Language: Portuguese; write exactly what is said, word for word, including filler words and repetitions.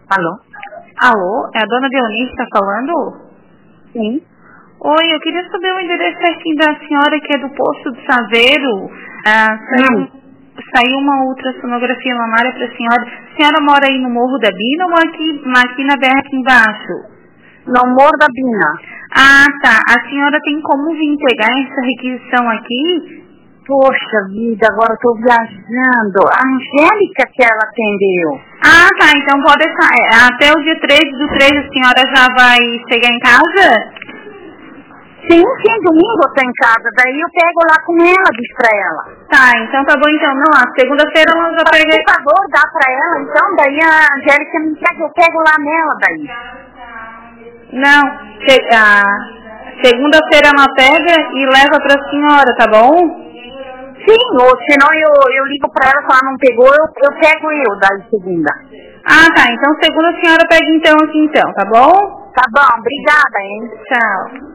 Alô? Alô, é a dona Dionísia que tá falando? Sim. Oi, eu queria saber o endereço certinho da senhora que é do posto do Saveiro. Ah, saiu, Hum. saiu uma ultrassonografia mamária para a senhora. A senhora mora aí no Morro da Bina ou aqui, aqui na B R aqui embaixo? No Morro da Bina. Ah, tá. A senhora tem como vir pegar essa requisição aqui? Poxa vida, agora eu tô viajando. A Angélica que ela atendeu. Ah, tá. Então pode deixar. É, até o dia treze do três a senhora já vai chegar em casa? Sim, sim, domingo eu tô em casa. Daí eu pego lá com ela, diz pra ela. Tá, então tá bom então. Não, a segunda-feira ela já pega... Por favor, dá pra ela, então. Daí a Angélica me entrega, eu pego lá nela daí. Não, se, ah, segunda-feira ela pega e leva pra senhora, tá bom? Sim, ou senão eu, eu ligo pra ela, se ela não pegou, eu, eu pego eu daí segunda. Ah, tá. Então segunda a senhora pega então aqui então, tá bom? Tá bom, obrigada, hein? Tchau.